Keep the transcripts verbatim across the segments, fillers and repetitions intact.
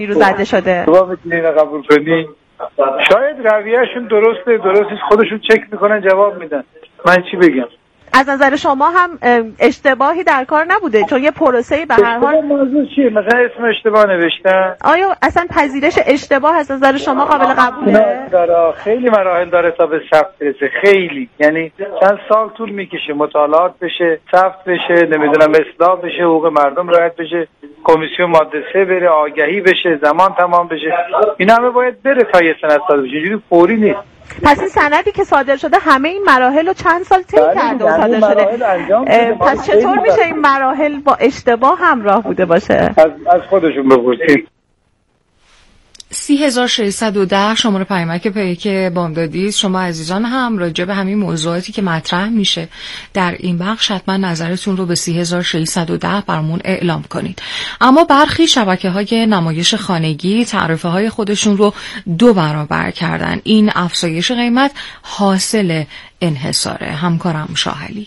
نیرو زده شده. شما میتونین قبول کنی؟ شاید رویهشون درسته، درستش خودشون چک میکنن جواب میدن. من چی بگم؟ از نظر شما هم اشتباهی در کار نبوده؟ چون یه پروسه‌ای به هر حال. موضوع چیه؟ مثلا اسم اشتباه نوشتن. آیا اصلا پذیرش اشتباه از نظر شما قابل قبوله؟ داره خیلی مراحل داره تا به ثبت برسه، خیلی، یعنی چند سال طول میکشه مطالعات بشه، ثبت بشه، نمیدونم اصلاح بشه، حقوق مردم رعایت بشه، کمیسیون ماده سه بره، آگهی بشه، زمان تمام بشه. اینا همه باید بره تا یه سند صادر بشه. اینجوری فوری نیست. پس این سندی که صادر شده همه این مراحل رو چند سال طی کرده و صادر شده. پس چطور میشه این مراحل با اشتباه همراه بوده باشه؟ از از خودشون بپرسید. سی هزار و ششصد و ده شماره پیامک پیک بامدادی. شما عزیزان هم راجع به همین موضوعاتی که مطرح میشه در این بخش حتما نظرتون رو به سی هزار و ششصد و ده برامون اعلام کنید. اما برخی شبکه‌های نمایش خانگی تعرفه های خودشون رو دو برابر کردن. این افزایش قیمت حاصل انحصار. همکارم شاهلی.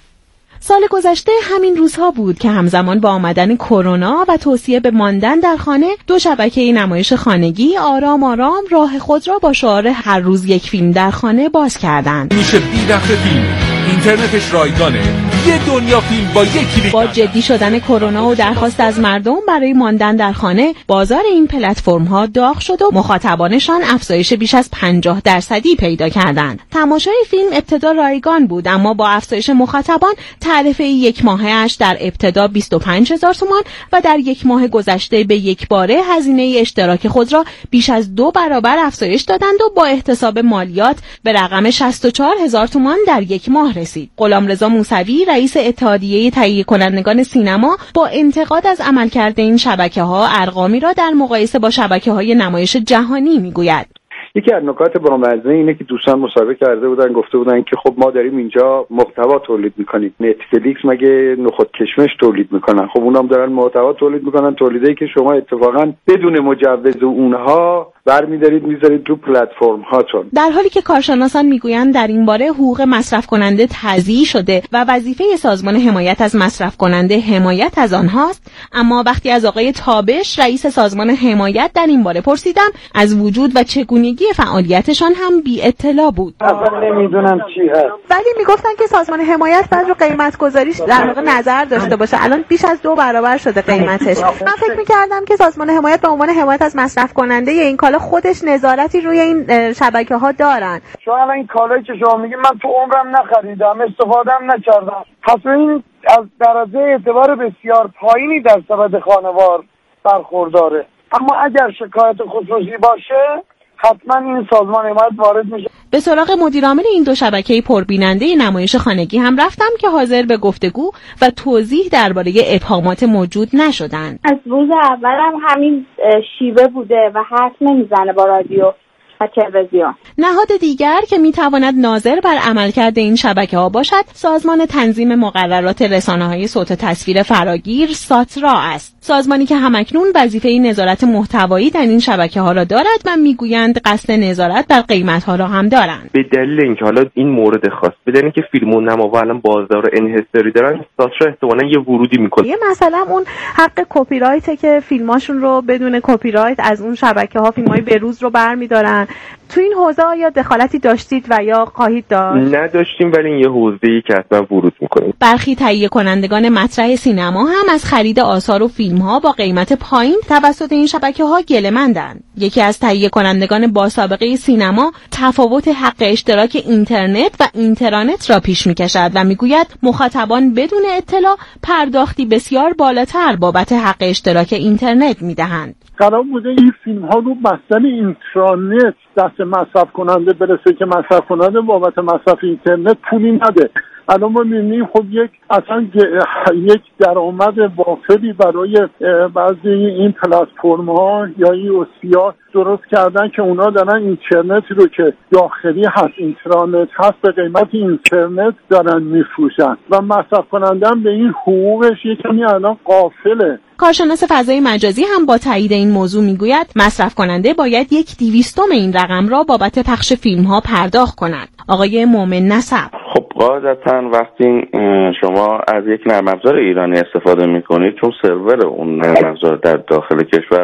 سال گذشته همین روزها بود که همزمان با آمدن کرونا و توصیه به ماندن در خانه، دو شبکه نمایش خانگی آرام آرام راه خود را با شعار هر روز یک فیلم در خانه باز کردند. میشه بی دخل فیلم، اینترنتش رایگانه، یه دنیا فیلم با یک کلیک. با جدی شدن کرونا و درخواست از مردم برای ماندن در خانه، بازار این پلتفرم‌ها داغ شد و مخاطبانشان افزایش بیش از پنجاه درصدی پیدا کردند. تماشای فیلم ابتدا رایگان بود، اما با افزایش مخاطبان تعرفه یک ماهه‌اش در ابتدا بیست و پنج هزار تومان و در یک ماه گذشته به یک باره هزینه اشتراک خود را بیش از دو برابر افزایش دادند و با احتساب مالیات به رقم شصت و چهار هزار تومان در یک ماه رسید. غلامرضا موسوی رئیس اتحادیه تهیه کنندگان سینما با انتقاد از عملکرد این شبکه‌ها ارقامی را در مقایسه با شبکه‌های نمایش جهانی میگوید. یکی از نکات بامزه اینه که دوستان مصاحبه کرده بودن، گفته بودن که خب ما داریم اینجا محتوا تولید میکنیم، نتفلیکس مگه نخود کشمش تولید میکنن؟ خب اونام دارن محتوا تولید میکنن، تولیدایی که شما اتفاقا بدون مجوز اونها برمی‌دارید میذارید رو پلتفرم هاتون. در حالی که کارشناسان میگویند در این باره حقوق مصرف کننده تضییع شده و وظیفه سازمان حمایت از مصرف کننده حمایت از آنهاست، اما وقتی از آقای تابش رئیس سازمان حمایت در این باره پرسیدم، از وجود و چگونگی فعالیتشان هم بی اطلاع بود. اصلا نمیدونم چی هست. ولی میگفتن که سازمان حمایت بعد رو قیمت گذاریش در واقع نظر داشته باشه. الان بیش از دو برابر شده قیمتش. من فکر می‌کردم که سازمان حمایت به عنوان حمایت از مصرف کننده این کالا خودش نظارتی روی این شبکه‌ها دارن. شما الان این کالایی که شما میگین من تو عمرم نخریدم، استفاده‌ام نکردم. پس این از درجه اعتبار بسیار پایینی در سبد خانوار برخورداره. اما اگر شکایت خصوصی باشه حتما این سازمان حمایت وارد میشه. به سراغ مدیرعامل این دو شبکه پربیننده نمایش خانگی هم رفتم که حاضر به گفتگو و توضیح درباره ابهامات موجود نشدند. از روز اول هم همین شیوه بوده و حرف نمیزنه با رادیو و تلویزیون. نهاد دیگر که میتواند ناظر بر عملکرد این شبکه‌ها باشد، سازمان تنظیم مقررات رسانه‌های صوت و تصویر فراگیر ساترا است. سازمانی که همکنون وظیفه نظارت محتوایی در این شبکه‌ها را دارد و میگویند قصد نظارت بر قیمت‌ها را هم دارند. به دلیل اینکه حالا این مورد خاص بدون اینکه فیلم و نما الان بازار انحصاری دارن، ساترا احتمالاً یه ورودی میکنه. یه مثلا اون حق کپی رایت که فیلماشون رو بدون کپی رایت از اون شبکه‌ها فیلمای بروز رو برمی‌دارن. تو این حوزه یا دخالتی داشتید و یا خواهید داشت؟ نداشتیم، ولی این یه حوزه‌ای که حتما ورود می‌کنیم. برخی تهیه کنندگان مطرح سینما هم از خرید آثار و فیلم‌ها با قیمت پایین توسط این شبکه‌ها گله‌مندند. یکی از تهیه کنندگان با سابقه سینما تفاوت حق اشتراک اینترنت و اینترنت را پیش می‌کشد و می‌گوید مخاطبان بدون اطلاع پرداختی بسیار بالاتر بابت حق اشتراک اینترنت می‌دهند. قرار بوده این فیلم ها رو بستن اینترنت دست مصرف کننده برسه که مصرف کننده بابت مصرف اینترنت پولی نده. الان ما می‌بینیم خب یک اصلا یک درآمد وافری برای بعضی این پلتفرم ها یا این اوسیا درست کردن که اونا دارن اینترنتی رو که داخلی هست، اینترنت هست، به قیمت اینترنت دارن میفروشن و مصرف کننده هم به این حقوقش یکمی الان غافله. کارشناس فضای مجازی هم با تایید این موضوع میگوید مصرف کننده باید یک دویستم این رقم را بابت پخش فیلم ها پرداخت کند. آقای مومن نسب: خب قاعدتاً وقتی شما از یک نرم افزار ایرانی استفاده میکنید، چون سرور اون نرم افزار در داخل کشور هست،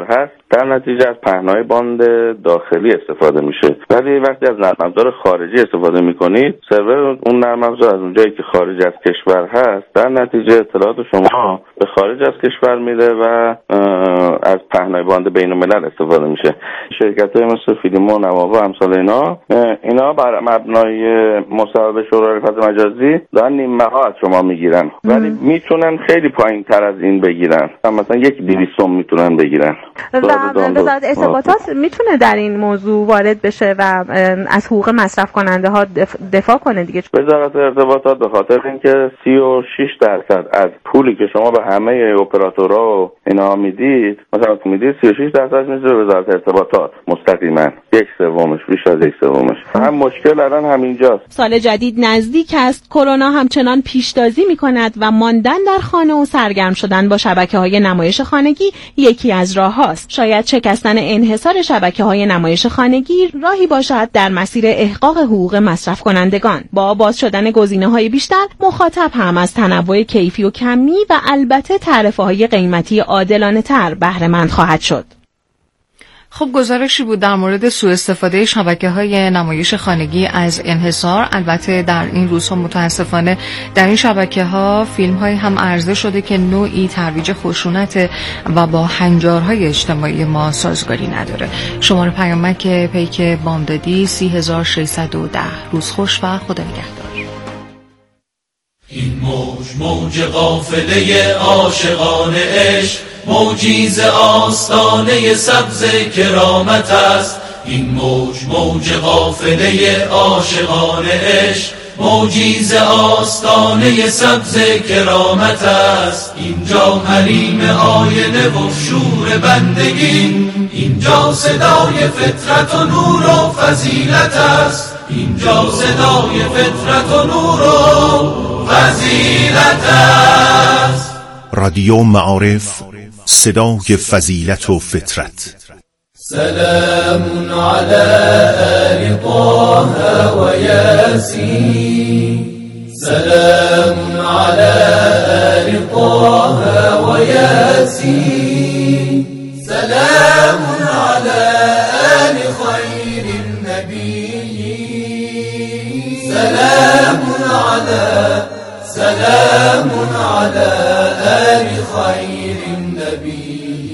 در نتیجه از پهنای باند داخلی استفاده میشه. ولی وقتی از نرم افزار خارجی استفاده میکنید، سرور اون نرم افزار از اونجایی که خارج از کشور هست، در نتیجه اطلاعات شما به خارج از کشور میره و از پهنای باند بین الملل استفاده میشه. شرکت‌های مثل فیلمو، نوابه و امثال اینا اینا بر مبنای مصوبه شورای رفاقت مجازی دارن نیمه ها از شما میگیرن، ولی میتونن خیلی پایین تر از این بگیرن، مثلا یک دویستم میتونن بگیرن. و وزارت ارتباطات میتونه در این موضوع وارد بشه و از حقوق مصرف کننده ها دفاع کنه دیگه. وزارت ارتباطات به خاطر اینکه سی و شش درصد از پولی که شما به همه اپراتورها و اینا میدید، مثلا میدید سی و شش درصد میشه به وزارت ارتباطات مستقیما، یک سومش، بیش از یک سومش. هم مشکل الان همینجاست. سال جدید نزدیک است. کرونا همچنان پیشتازی میکند و ماندن در خانه و سرگرم شدن با شبکه‌های نمایش خانگی یکی از راه‌هاست. شاید شکستن انحصار شبکه‌های نمایش خانگی راهی باشد در مسیر احقاق حقوق مصرف کنندگان. با باز شدن گزینه‌های بیشتر، مخاطب هم از تنوع کیفی و کمی و البته تعرفه‌های قیمتی عادلانه‌تر بهره مند خواهد شد. خب گزارشی بود در مورد سوء استفاده شبکه‌های نمایش خانگی از انحصار. البته در این روزها متاسفانه در این شبکه‌ها فیلم‌های هم عرضه شده که نوعی ترویج خشونت و با هنجارهای اجتماعی ما سازگاری نداره. شماره پیامک پیک بامدادی سی هزار و ششصد و ده. روز خوش و خدا نگهدار. این موج موج قافله عاشقان عشق، موجی ز آستانه سبز کرامت است. این موج موج قافله عاشقان عشق، موجی ز آستانه سبز کرامت است. اینجا حریم آینه و شور بندگی، اینجا صدای فطرت و نور و فضیلت است. اینجا صدای فطرت و نور و فضیلت است. رادیو معارف، صدای فضیلت و فطرت. سلام علی آل طه و یاسین، سلام علی آل طه و یاسین، سلام علی آل خیر النبی، سلام علی سلام علی آل خیر النبی.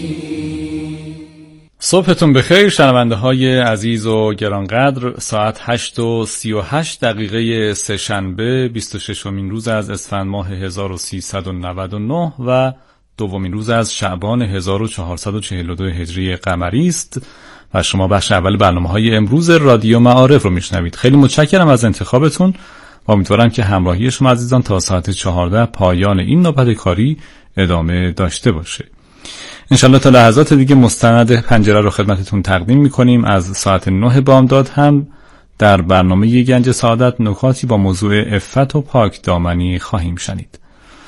صبحتون بخیر شنونده های عزیز و گرانقدر. ساعت هشت و سی و هشت دقیقه سه‌شنبه بیست و ششمین روز از اسفند ماه هزار و سیصد و نود و نه و دومین روز از شعبان هزار و چهارصد و چهل و دو هجری قمری است و شما بخش اول برنامه‌های امروز رادیو معارف رو میشنوید. خیلی متشکرم از انتخابتون و امیدوارم که همراهی شما عزیزان تا ساعت چهارده پایان این نوبت کاری ادامه داشته باشه. انشالله تا لحظات دیگه مستند پنجره رو خدمتتون تقدیم میکنیم. از ساعت نه بامداد هم در برنامه گنج سعادت نکاتی با موضوع عفت و پاک دامنی خواهیم شنید.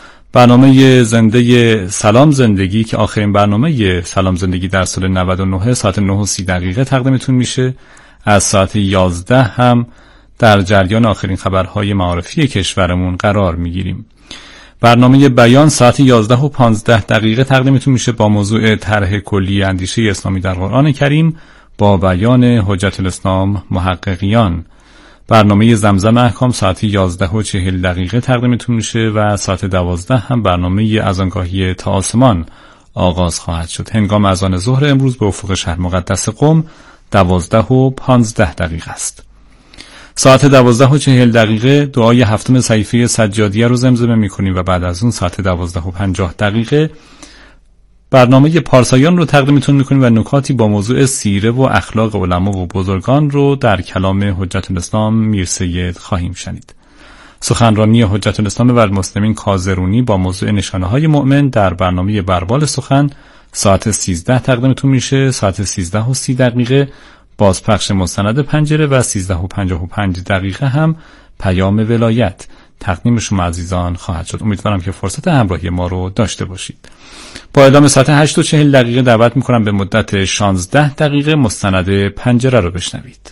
برنامه زنده سلام زندگی که آخرین برنامه سلام زندگی در سال نود و نه ساعت نه و سی دقیقه تقدیمتون میشه. از ساعت یازده هم در جریان آخرین خبرهای معارفی کشورمون قرار میگیریم. برنامه بیان ساعت یازده و پانزده دقیقه تقدیمتون میشه با موضوع طرح کلی اندیشه اسلامی در قرآن کریم با بیان حجت الاسلام محققیان. برنامه زمزم احکام ساعت یازده و چهل دقیقه تقدیمتون میشه و ساعت دوازده هم برنامه اذانگاهی تا آسمان آغاز خواهد شد. هنگام اذان ظهر امروز به افق شهر مقدس قم دوازده و پانزده دقیقه است. ساعت دوازده و چهل دقیقه دعای هفتم صحیفه سجادیه رو زمزمه میکنیم و بعد از اون ساعت دوازده و پنجاه دقیقه برنامه پارسایان رو تقدیمتون میکنیم و نکاتی با موضوع سیره و اخلاق علما و بزرگان رو در کلام حجت الاسلام میرسید خواهیم شنید. سخنرانی حجت الاسلام و المسلمین کازرونی با موضوع نشانه‌های مؤمن در برنامه بربال سخن ساعت سیزده تقدیمتون میشه. ساعت سیزده و سی دقیقه بازپخش مستند پنجره و سیزده و پنجاه و پنج دقیقه هم پیام ولایت تقدیم شما عزیزان خواهد شد. امیدوارم که فرصت همراهی ما رو داشته باشید. با اعلام ساعت هشت و چهل دقیقه دعوت میکنم به مدت شانزده دقیقه مستند پنجره رو بشنوید.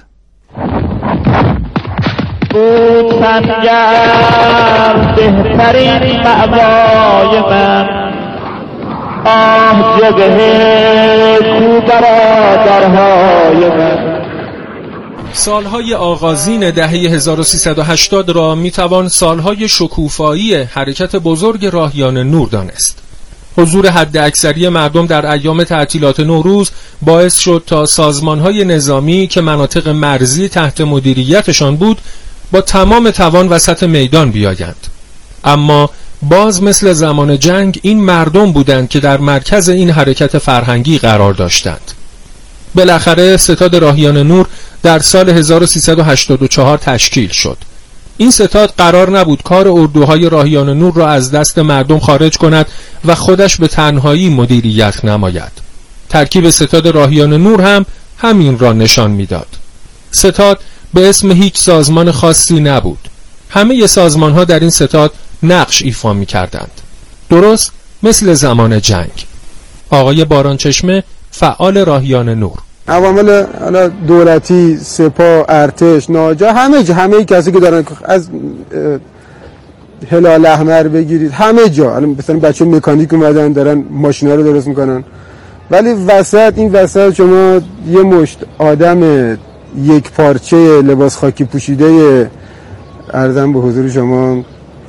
بود سنگر بهترین مأوای من، آه جبهه کو برادرهای من. سالهای آغازین دهه هزار و سیصد و هشتاد را میتوان سالهای شکوفایی حرکت بزرگ راهیان نور دانست. حضور حد اکثری مردم در ایام تعطیلات نوروز باعث شد تا سازمانهای نظامی که مناطق مرزی تحت مدیریتشان بود با تمام توان وسط میدان بیایند. اما باز مثل زمان جنگ این مردم بودند که در مرکز این حرکت فرهنگی قرار داشتند. بالاخره ستاد راهیان نور در سال هزار و سیصد و هشتاد و چهار تشکیل شد. این ستاد قرار نبود کار اردوهای راهیان نور را از دست مردم خارج کند و خودش به تنهایی مدیریت نماید. ترکیب ستاد راهیان نور هم همین را نشان میداد. ستاد به اسم هیچ سازمان خاصی نبود. همه سازمانها در این ستاد نقش ایفا می‌کردند. درست مثل زمان جنگ. آقای بارانچشمه فعال راهیان نور. عوامل دولتی، سپاه، ارتش، ناجا، همه جا، همه کسی که دارن از هلال احمر بگیرید همه جا، الان مثلا بچه مکانیک اومدن دارن ماشینا رو درست میکنن، ولی وسط این وسط شما یه مشت آدم یک پارچه لباس خاکی پوشیده عرضم به حضور شما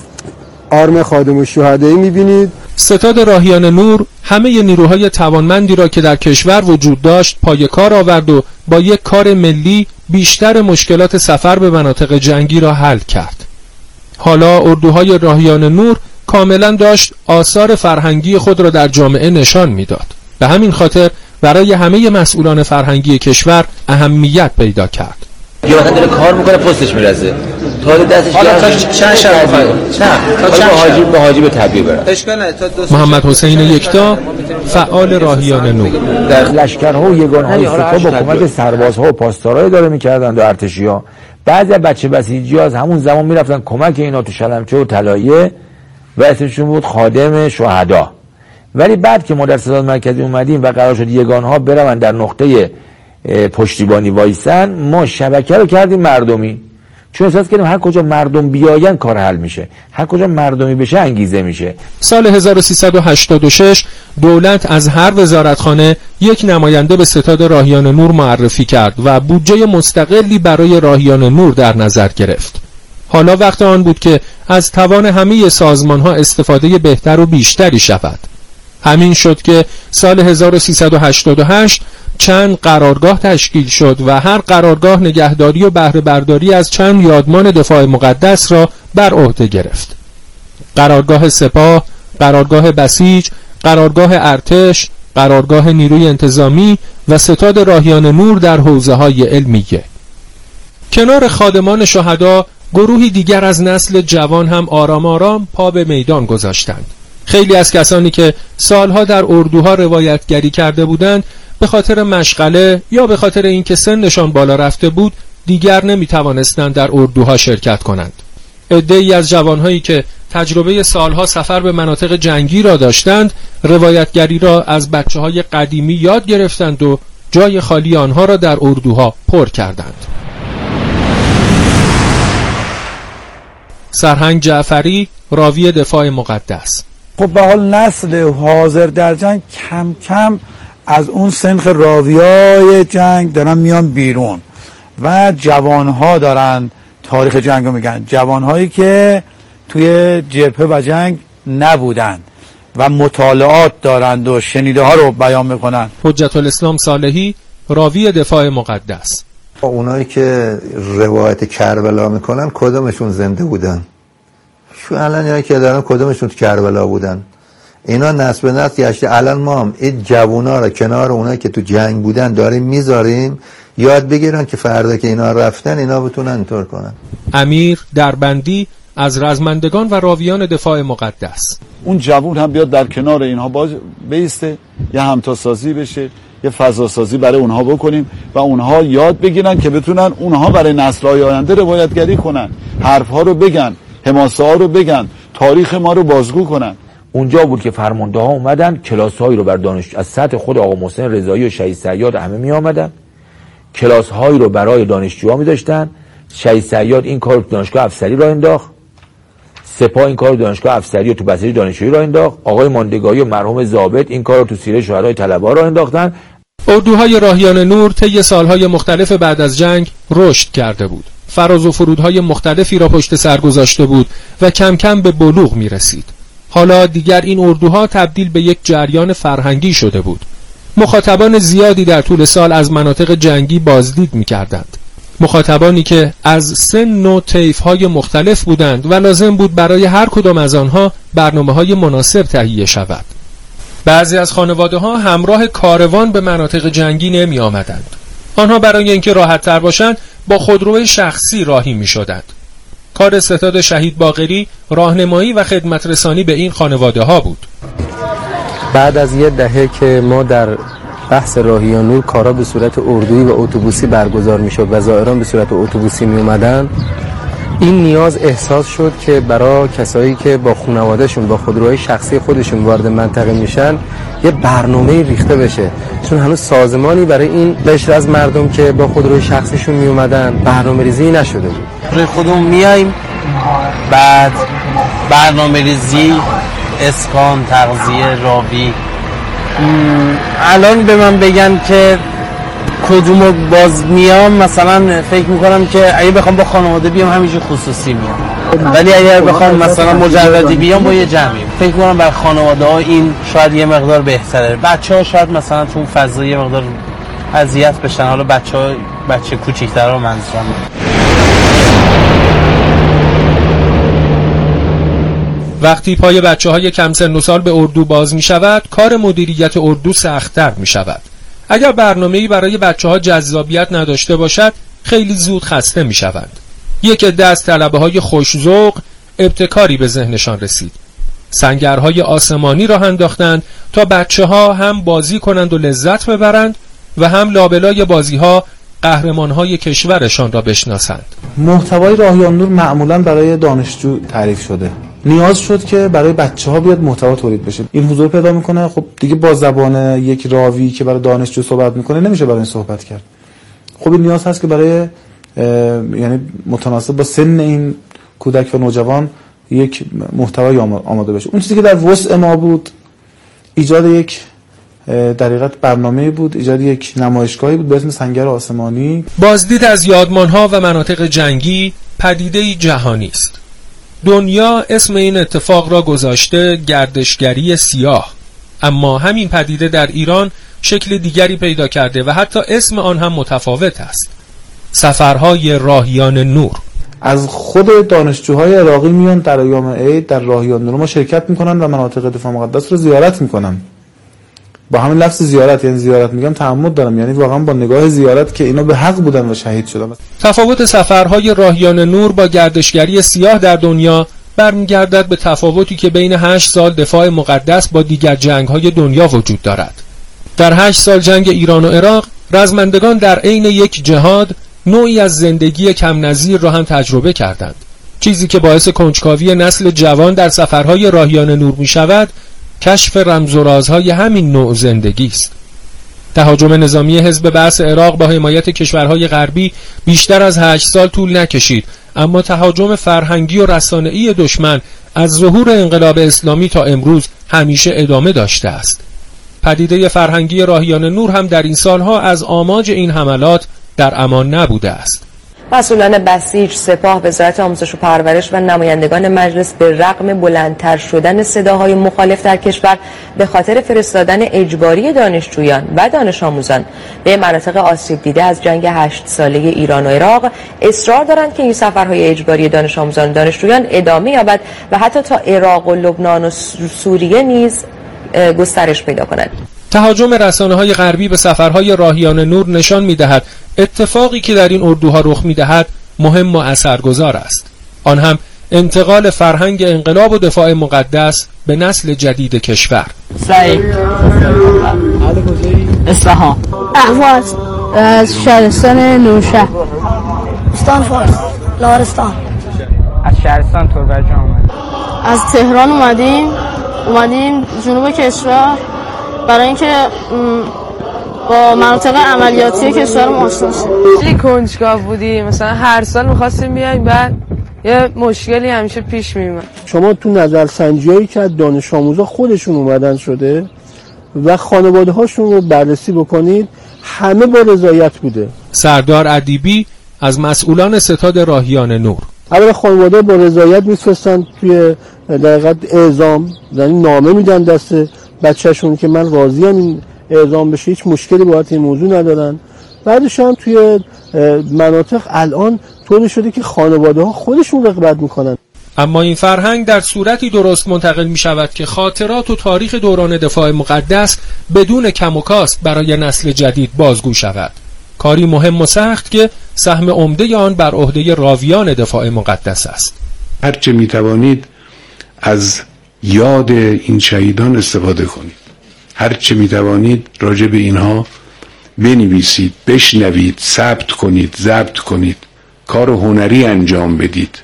آرم خادم الشهدایی میبینید. ستاد راهیان نور همه نیروهای توانمندی را که در کشور وجود داشت پای کار آورد و با یک کار ملی بیشتر مشکلات سفر به مناطق جنگی را حل کرد. حالا اردوهای راهیان نور کاملا داشت آثار فرهنگی خود را در جامعه نشان میداد. به همین خاطر برای همه مسئولان فرهنگی کشور اهمیت پیدا کرد. یا مثلا داره کار میکنه پستش میرسه تا دستش حالا تا چند شب بخواد نه تا چند حاجی به حاجی به تبلیغ بره. اشکال نداره تا دو محمد حسین یکتا فعال راهیان نور. در لشکرها و یگانهای سپاه با کمک سربازها و پاسدارای داره میکردن و ارتشی‌ها. بعضی از بچه بسیجی از همون زمان میرفتن کمک اینا تو شلمچه و طلایه و اسمشون بود خادم شهدا. ولی بعد که ما در ستاد مرکزی اومدیم و قرار شد یگانها برون در نقطه پشتیبانی وایسن، ما شبکه رو کردیم مردمی، چون احساس کردیم هر کجا مردم بیاین کار حل میشه، هر کجا مردمی بشه انگیزه میشه. سال هزار و سیصد و هشتاد و شش دولت از هر وزارتخانه یک نماینده به ستاد راهیان نور معرفی کرد و بودجه مستقلی برای راهیان نور در نظر گرفت. حالا وقت آن بود که از توان همه سازمانها استفاده بهتر و بیشتری شود. همین شد که سال هزار و سیصد و هشتاد و هشت چند قرارگاه تشکیل شد و هر قرارگاه نگهداری و بهره برداری از چند یادمان دفاع مقدس را بر عهده گرفت. قرارگاه سپاه، قرارگاه بسیج، قرارگاه ارتش، قرارگاه نیروی انتظامی و ستاد راهیان نور در حوزه‌های علمیه. کنار خادمان شهدا گروهی دیگر از نسل جوان هم آرام آرام پا به میدان گذاشتند. خیلی از کسانی که سالها در اردوها روایتگری کرده بودند به خاطر مشغله یا به خاطر اینکه سنشان بالا رفته بود دیگر نمیتوانستند در اردوها شرکت کنند. عده‌ای از جوانهایی که تجربه سالها سفر به مناطق جنگی را داشتند روایتگری را از بچه‌های قدیمی یاد گرفتند و جای خالی آنها را در اردوها پر کردند. سرهنگ جعفری، راوی دفاع مقدس. خب به حال نسل حاضر در جنگ کم کم از اون سنخ راویای جنگ دارن میان بیرون و جوانها دارن تاریخ جنگ رو میگن، جوانهایی که توی جبهه و جنگ نبودن و مطالعات دارند و شنیده ها رو بیان میکنن. حجت الاسلام صالحی، راوی دفاع مقدس. اونایی که روایت کربلا میکنن کدومشون زنده بودن؟ شو الان اینایی که دارن کدومشون تو کربلا بودن؟ اینا نسل به نسل گشته. الان ما هم این جوونا رو کنار اونایی که تو جنگ بودن داریم میذاریم یاد بگیرن که فردا که اینا رفتن اینا بتونن اینطور کنن. امیر دربندی از رزمندگان و راویان دفاع مقدس. اون جوون هم بیاد در کنار اینها باز بیسته، یه همتاسازی بشه، یه فضاسازی برای اونها بکنیم و اونها یاد بگیرن که بتونن اونها برای نسل‌های آینده روایتگری کنن، حرف‌ها رو بگن، حماسه‌ها رو بگن، تاریخ ما رو بازگو کنن. اونجا بود که فرمانده ها اومدن کلاس‌هایی رو بر دانش از سطح خود آقا محسن رضایی و شهید صیاد همه می آمدن، کلاس‌هایی رو برای دانشجوها می داشتن. شهید صیاد این کار رو دانشگاه افسری را انداخت، سپاه این کارو دانشگاه افسری و تو بصری دانشجویی راه انداخت، آقای ماندگاری و مرحوم ضابط این کارو تو سیره شهدای طلبه‌ها راه انداختن. اردوهای راهیان نور طی سالهای مختلف بعد از جنگ رشد کرده بود. فراز و فرودهای مختلفی را پشت سر گذاشته بود و کم کم به بلوغ می رسید. حالا دیگر این اردوها تبدیل به یک جریان فرهنگی شده بود. مخاطبان زیادی در طول سال از مناطق جنگی بازدید می کردند. مخاطبانی که از سن و طیف‌های مختلف بودند و لازم بود برای هر کدام از آنها برنامه‌های مناسب تهیه شود. بعضی از خانواده‌ها همراه کاروان به مناطق جنگی نمی آمدند. آنها برای اینکه راحت‌تر باشند با خودروی شخصی راهی می‌شدند. کار ستاد شهید باقری راهنمایی و خدمت رسانی به این خانواده‌ها بود. بعد از یه دهه که ما در بحث راهیان نور کارا به صورت اردویی و اتوبوسی برگزار می‌شد و زائران به صورت اتوبوسی می‌اومدن، این نیاز احساس شد که برای کسایی که با خانواده‌شون با خودروهای شخصی خودشون وارد منطقه میشن یه برنامه ریخته بشه، چون هنوز سازمانی برای این قشر از مردم که با خودروی شخصیشون می اومدن برنامه‌ریزی نشده بود. روی خودمون میایم، بعد برنامه‌ریزی، اسکان، تغذیه، راوی. الان به من بگن که کدومو باز میام، مثلا فکر میکنم که اگه بخوام با خانواده بیام همینجور خصوصی میام، ولی اگر بخوام مثلا مجردی بیام با یه جمعی، فکر میکنم بر خانواده ها این شاید یه مقدار بهتره. بچه ها شاید مثلا تو اون فضا یه مقدار اذیت بشن، حالا بچه ها بچه کوچیک‌تر رو منظورم. وقتی پای بچه های کم سن و سال به اردو باز می شود، کار مدیریت اردو سخت‌تر می شود. اگر برنامه‌ای برای بچه‌ها جذابیت نداشته باشد، خیلی زود خسته می‌شوند. یک عده از طلبه‌های خوش‌ذوق ابتکاری به ذهنشان رسید. سنگرهای آسمانی را انداختند تا بچه‌ها هم بازی کنند و لذت ببرند و هم لابلای بازی‌ها قهرمان‌های کشورشان را بشناسند. محتوای راهیان نور معمولاً برای دانشجو تعریف شده. نیاز شد که برای بچه‌ها بیاد محتوا تولید بشه. این حضور پیدا میکنه. خب دیگه با زبان یک راوی که برای دانشجو صحبت میکنه نمیشه برای این صحبت کرد. خب این نیاز هست که برای یعنی متناسب با سن این کودک و نوجوان یک محتوای آماده بشه. اون چیزی که در وسع ما بود ایجاد یک در حقیقت برنامه بود، ایجاد یک نمایشگاهی بود به اسم سنگر آسمانی. بازدید از یادمان‌ها و مناطق جنگی پدیده‌ای جهانی است. دنیا اسم این اتفاق را گذاشته گردشگری سیاه، اما همین پدیده در ایران شکل دیگری پیدا کرده و حتی اسم آن هم متفاوت است. سفرهای راهیان نور. از خود دانشجوهای عراقی میان در ایام عید در راهیان نور ما شرکت میکنن و مناطق دفاع مقدس رو زیارت میکنن. با همین لفظ زیارت، یعنی زیارت میگم تعمد دارم، یعنی واقعا با نگاه زیارت که اینا به حق بودن و شهید شدن. تفاوت سفرهای راهیان نور با گردشگری سیاه در دنیا برمیگردد به تفاوتی که بین هشت سال دفاع مقدس با دیگر جنگ‌های دنیا وجود دارد. در هشت سال جنگ ایران و عراق رزمندگان در عین یک جهاد نوعی از زندگی کم نظیر را هم تجربه کردند. چیزی که باعث کنجکاوی نسل جوان در سفرهای راهیان نور می شود کشف رمز و رازهای همین نوع زندگی است. تهاجم نظامی حزب بعث عراق با حمایت کشورهای غربی بیشتر از هشت سال طول نکشید، اما تهاجم فرهنگی و رسانه‌ای دشمن از ظهور انقلاب اسلامی تا امروز همیشه ادامه داشته است. پدیده فرهنگی راهیان نور هم در این سالها از آماج این حملات در امان نبوده است. مسئولان بسیج، سپاه، وزارت آموزش و پرورش و نمایندگان مجلس به رغم بلندتر شدن صداهای مخالف در کشور به خاطر فرستادن اجباری دانشجویان و دانش آموزان به مناطق آسیب دیده از جنگ هشت ساله ایران و عراق اصرار دارند که این سفرهای اجباری دانش آموزان و دانشجویان ادامه یابد و حتی تا عراق و لبنان و سوریه نیز گسترش پیدا کند. تهاجم رسانه‌های غربی به سفرهای راهیان نور نشان می‌دهد اتفاقی که در این اردوها رخ می‌دهد مهم و اثرگذار است. آن هم انتقال فرهنگ انقلاب و دفاع مقدس به نسل جدید کشور. سعید اصفهان. اهواز از شهرستان نوشهر. استان فارس لارستان. از شهرستان تربت آمد. از تهران اومدیم اومدیم جنوب کشور برای اینکه با مناطق عملیاتی کشور ما آشنا شیم. خیلی کنجکاو بودیم، مثلا هر سال می‌خواستیم بیایم، بعد یه مشکلی همیشه پیش میومد. شما تو نظرسنجیایی که از دانش آموزا خودشون اومدن شده و خانواده هاشون رو بررسی بکنید، همه با رضایت بوده. سردار ادیبی از مسئولان ستاد راهیان نور: اولا خانواده با رضایت میفرستن توی دقیقت اعزام، یعنی نامه میدن دست بچه‌شون که من راضیم این اعزام بشه، هیچ مشکلی باهات این موضوع ندارن. بعدش هم توی مناطق الان طوری شده که خانواده ها خودشون رغبت میکنن. اما این فرهنگ در صورتی درست منتقل می شود که خاطرات و تاریخ دوران دفاع مقدس بدون کم و کاست برای نسل جدید بازگو شود. کاری مهم و سخت که سهم عمده آن بر عهده راویان دفاع مقدس است. هرچه می توانید از یاد این شهیدان استفاده کنید. هرچه می توانید راجع به اینها بنویسید، بشنوید، ثبت کنید، ضبط کنید، کار هنری انجام بدید.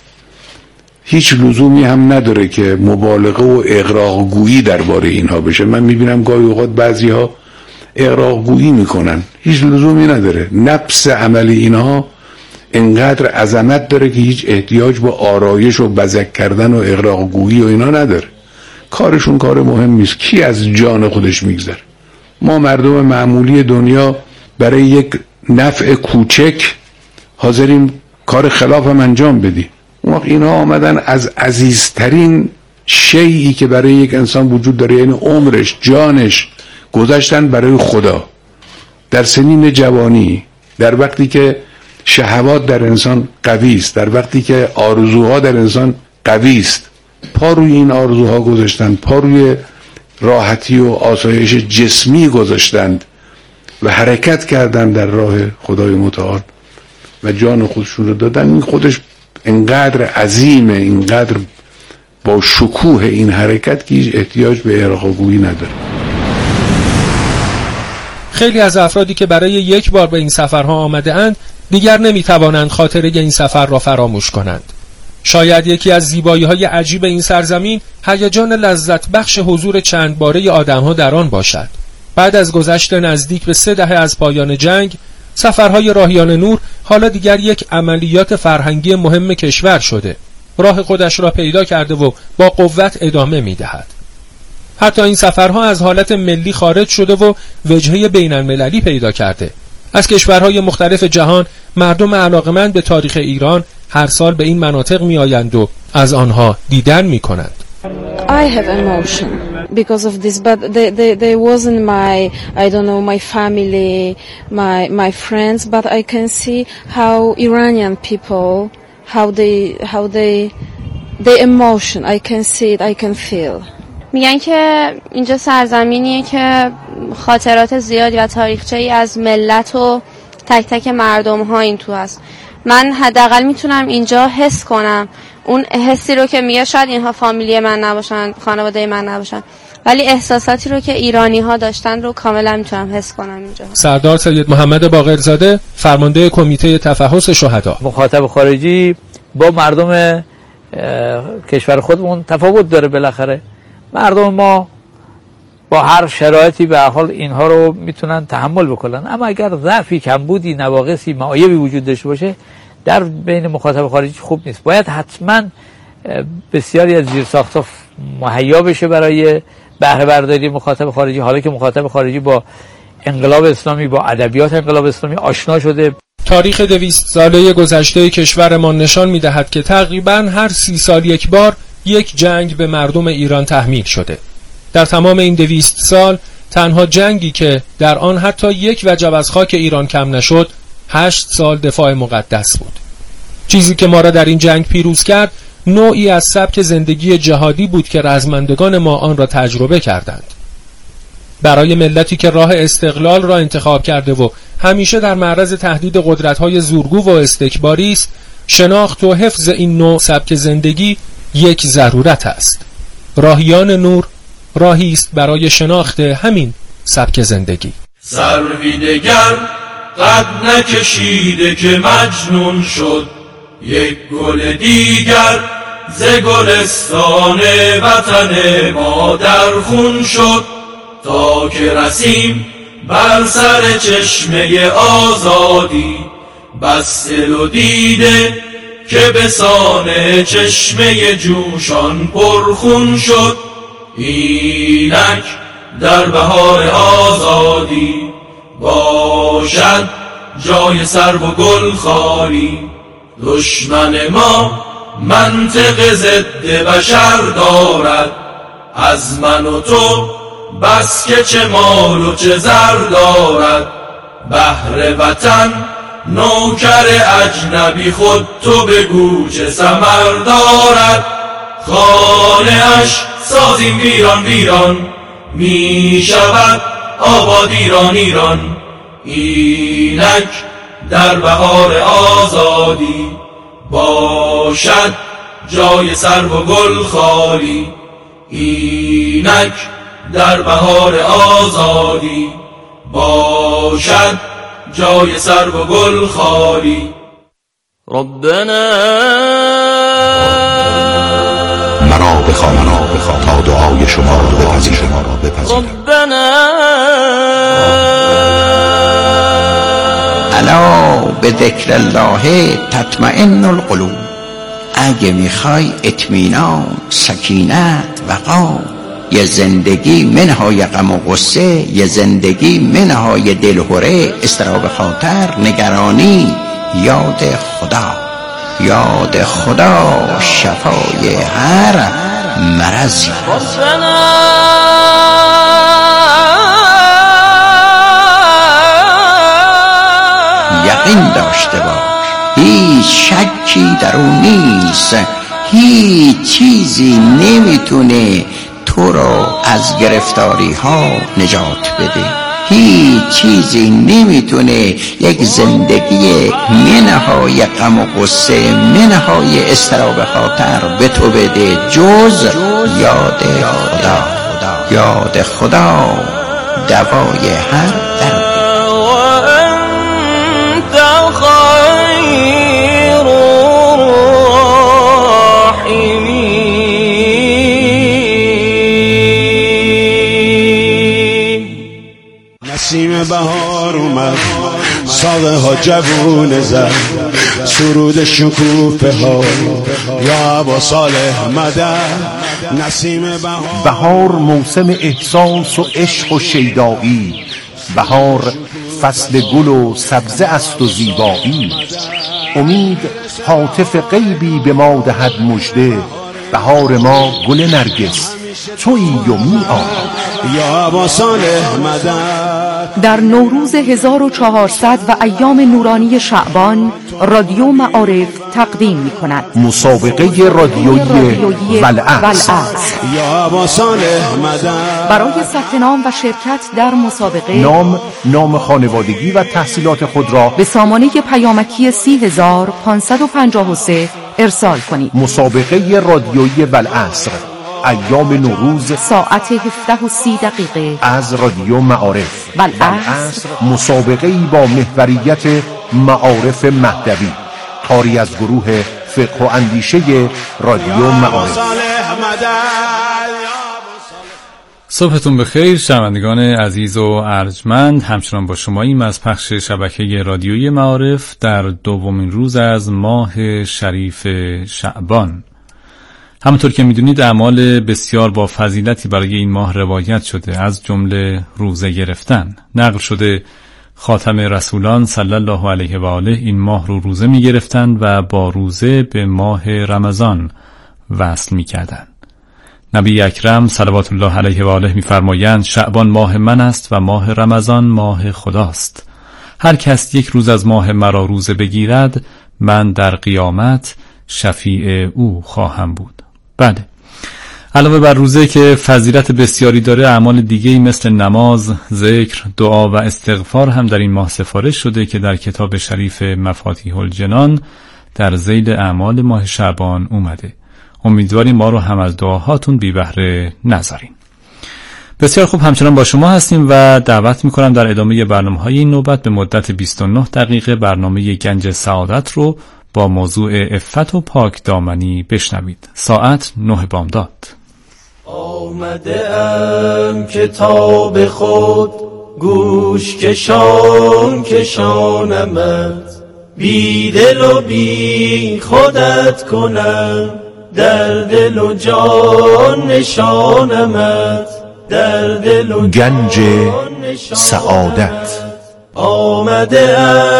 هیچ لزومی هم نداره که مبالغه و اغراق‌گویی درباره اینها بشه. من میبینم گاهی اوقات بعضی‌ها اغراق‌گویی میکنن، هیچ لزومی نداره. نفس عملی اینها انقدر عظمت داره که هیچ احتیاج به آرایش و بزک کردن و اغراق‌گویی و اینا نداره. کارشون کار مهمی است. کی از جان خودش میگذره؟ ما مردم معمولی دنیا برای یک نفع کوچک حاضریم کار خلاف هم انجام بدیم. اون وقت اینها آمدن از عزیزترین شیئی که برای یک انسان وجود داره، یعنی عمرش، جانش، گذاشتن برای خدا. در سنین جوانی، در وقتی که شهوات در انسان قوی است، در وقتی که آرزوها در انسان قوی است، پا روی این آرزوها گذاشتن، پا روی راحتی و آسایش جسمی گذاشتند و حرکت کردن در راه خدای متعال و جان خودشون رو دادن. این خودش اینقدر عظیمه، اینقدر با شکوه این حرکت که هیچ احتیاج به اغراق‌گویی نداره. خیلی از افرادی که برای یک بار به این سفرها آمده اند دیگر نمیتوانند خاطره این سفر را فراموش کنند. شاید یکی از زیبایی‌های عجیب این سرزمین هیجان لذت بخش حضور چند باره آدم‌ها در آن باشد. بعد از گذشت نزدیک به سه دهه از پایان جنگ، سفرهای راهیان نور حالا دیگر یک عملیات فرهنگی مهم کشور شده. راه خودش را پیدا کرده و با قوت ادامه می‌دهد. حتی این سفرها از حالت ملی خارج شده و وجهه بین‌المللی پیدا کرده. از کشورهای مختلف جهان مردم علاقمند به تاریخ ایران هر سال به این مناطق می‌آیند و از آنها دیدن می‌کنند. I have emotion because of this, but they, they, they wasn't my, I don't know, my family, my, my friends, but I can see how Iranian people, how they, how they, the emotion, I can see it, I can feel. میگن که اینجا سرزمینیه که خاطرات زیادی و تاریخچه‌ای از ملت و تک تک مردم ها این تو هست. من حداقل میتونم اینجا حس کنم اون حسی رو که میگه شاید اینها فامیلی من نباشن، خانواده من نباشن، ولی احساساتی رو که ایرانی ها داشتن رو کاملا میتونم حس کنم اینجا. سردار سید محمد باقرزاده، فرمانده کمیته تفحص شهدا: مخاطب خارجی با مردم کشور خودمون تفاوت داره. بالاخره مردم ما با هر شرایطی به حال اینها رو میتونن تحمل بکنن، اما اگر ضعفی، کمبودی، نواقصی، معایبی وجود داشته باشه در بین مخاطب خارجی خوب نیست. باید حتما بسیاری از زیرساخت‌ها مهیا بشه برای بهره برداری مخاطب خارجی. حالا که مخاطب خارجی با انقلاب اسلامی، با ادبیات انقلاب اسلامی آشنا شده. تاریخ دویست ساله گذشته کشورمان نشان می‌دهد که تقریباً هر سی سال یک بار یک جنگ به مردم ایران تحمیل شده. در تمام این دویست سال تنها جنگی که در آن حتی یک وجب از خاک ایران کم نشد هشت سال دفاع مقدس بود. چیزی که ما را در این جنگ پیروز کرد نوعی از سبک زندگی جهادی بود که رزمندگان ما آن را تجربه کردند. برای ملتی که راه استقلال را انتخاب کرده و همیشه در معرض تهدید قدرت‌های زورگو و استکباری است، شناخت و حفظ این نوع سبک زندگی یک ضرورت است. راهیان نور راهی است برای شناخت همین سبک زندگی. سروی دگر قد نکشیده که مجنون شد، یک گل دیگر ز گلستان وطن ما در خون شد، تا که رسیم بر سر چشمه آزادی، بس دل و دیده که به سان چشمه جوشان پرخون شد. اینک در بهار آزادی باشد جای سرو و گل خالی. دشمن ما منطق ضد بشر دارد، از من و تو بس که چه مال و چه زر دارد. بهر وطن نوکر اجنبی خود تو بگو چه ثمر دارد. خانه اش سازیم ویران ویران، می شود آباد ایران ایران. اینک در بهار آزادی باشد جای سرو و گل خالی. اینک در بهار آزادی باشد جای سرو و گل خالی. ربنا مرا بخواه مرا بخواه تا دعای شما را بپذیر شما را بپذیر. ربنا الا به ذکر الله تطمئن القلوب. اگه میخوای اطمینان، سکینت، وقار، یه زندگی منهای غم و غصه، یه زندگی منهای دلهره، اضطراب خاطر، نگرانی، یاد خدا. یاد خدا شفای هر مرضی. یقین داشته باش هیچ شکی در اون نیست، هیچ چیزی نمیتونه تو رو از گرفتاری ها نجات بده، هیچ چیزی نمیتونه یک زندگی منهای غم و غصه، منهای اضطراب خاطر به تو بده جز یاد خدا. یاد خدا دوای هر درد. نسیم بهار اومد، ساقه ها جوونه زد، سرود شکوفه ها یا ابا صالح مدد. نسیم بهار بهار موسم احساس و عشق و شیدایی، بهار فصل گل و سبزه است و زیبایی. امید هاتف غیبی به ما دهد مژده، بهار ما گل نرگس تویی و می آمد یا ابا صالح مدد. در نوروز هزار و چهارصد و ایام نورانی شعبان رادیو معارف تقدیم می کند مسابقه رادیویی والعصر. یا ابا صالح مدد. برای ثبت نام و شرکت در مسابقه نام، نام خانوادگی و تحصیلات خود را به سامانه پیامکی سی هزار پانصد و پنجاه و سه ارسال کنید. مسابقه رادیویی والعصر، ایام نوروز، ساعت هفده و سی دقیقه از رادیو معارف. والعصر مسابقه‌ای با محوریت معارف مهدوی، کاری از گروه فقه و اندیشه رادیو معارف. صبحتون بخیر شنوندگان عزیز و ارجمند، همچنان با شماییم از پخش شبکه رادیویی معارف در دومین روز از ماه شریف شعبان. همونطور که میدونید اعمال بسیار با فضیلتی برای این ماه روایت شده، از جمله روزه گرفتن. نقل شده خاتم رسولان صلی الله علیه و آله این ماه رو روزه میگرفتند و با روزه به ماه رمضان وصل میکردند. نبی اکرم صلوات الله علیه و آله میفرمایند شعبان ماه من است و ماه رمضان ماه خداست. هر کس یک روز از ماه مرا روزه بگیرد، من در قیامت شفیع او خواهم بود. بله، علاوه بر روزه که فضیلت بسیاری داره، اعمال دیگه‌ای مثل نماز، ذکر، دعا و استغفار هم در این ماه سفارش شده که در کتاب شریف مفاتیح الجنان در ذیل اعمال ماه شعبان اومده. امیدواریم ما رو هم از دعاهاتون بی بهره نذارین. بسیار خوب، همچنان با شما هستیم و دعوت میکنم در ادامه برنامه‌های این نوبت به مدت بیست و نه دقیقه برنامه گنج سعادت رو با موضوع عفت و پاک دامنی بشنوید. ساعت نه بامداد. آمده ام کتاب خود گوش کشان کشانمت، بی دل و بی خودت کنم، در دل و جان نشانمت، در دل و گنج سعادت آمده